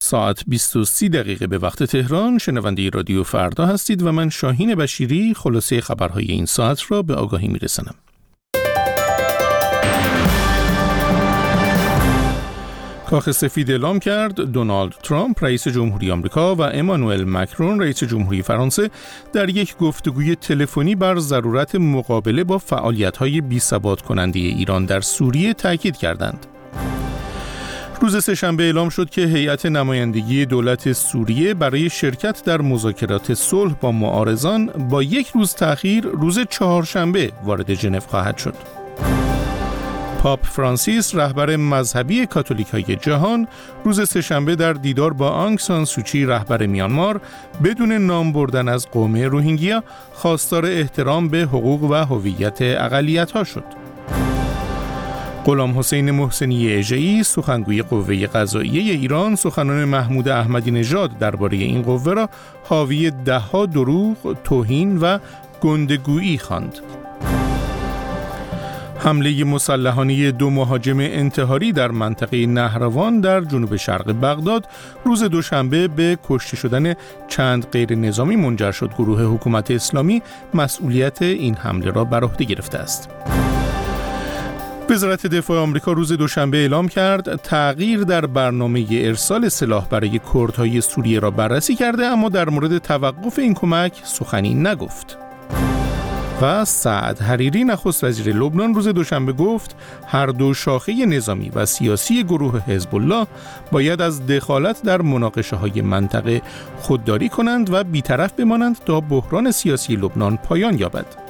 ساعت 20:30 به وقت تهران. شنونده رادیو فردا هستید و من شاهین بشیری خلاصه خبرهای این ساعت را به آگاهی میرسانم. کاخ سفید اعلام کرد دونالد ترامپ رئیس جمهوری آمریکا و امانوئل مکرون رئیس جمهوری فرانسه در یک گفتگوی تلفنی بر ضرورت مقابله با فعالیت‌های بی‌ثبات کننده ایران در سوریه تاکید کردند. روز سه‌شنبه اعلام شد که هیئت نمایندگی دولت سوریه برای شرکت در مذاکرات صلح با معارضان با یک روز تأخیر روز چهارشنبه وارد ژنو خواهد شد. پاپ فرانسیس رهبر مذهبی کاتولیک‌های جهان روز سه‌شنبه در دیدار با آنگ سان سوچی رهبر میانمار بدون نام بردن از قوم روهینگیا خواستار احترام به حقوق و هویت اقلیت‌ها شد. غلام حسین محسنی اژه‌ای سخنگوی قوه قضاییه ایران سخنان محمود احمدی نژاد درباره این قوه را حاوی ده‌ها دروغ، توهین و گندگویی خواند. حمله مسلحانه 2 مهاجم انتحاری در منطقه نهروان در جنوب شرق بغداد روز دوشنبه به کشته شدن چند غیر نظامی منجر شد. گروه حکومت اسلامی مسئولیت این حمله را بر عهده گرفته است. وزارت دفاع آمریکا روز دوشنبه اعلام کرد تغییر در برنامه ارسال سلاح برای کردهای سوریه را بررسی کرده، اما در مورد توقف این کمک سخنی نگفت. و سعد حریری نخست وزیر لبنان روز دوشنبه گفت هر دو شاخه نظامی و سیاسی گروه حزب الله باید از دخالت در مناقشه‌های منطقه خودداری کنند و بی‌طرف بمانند تا بحران سیاسی لبنان پایان یابد.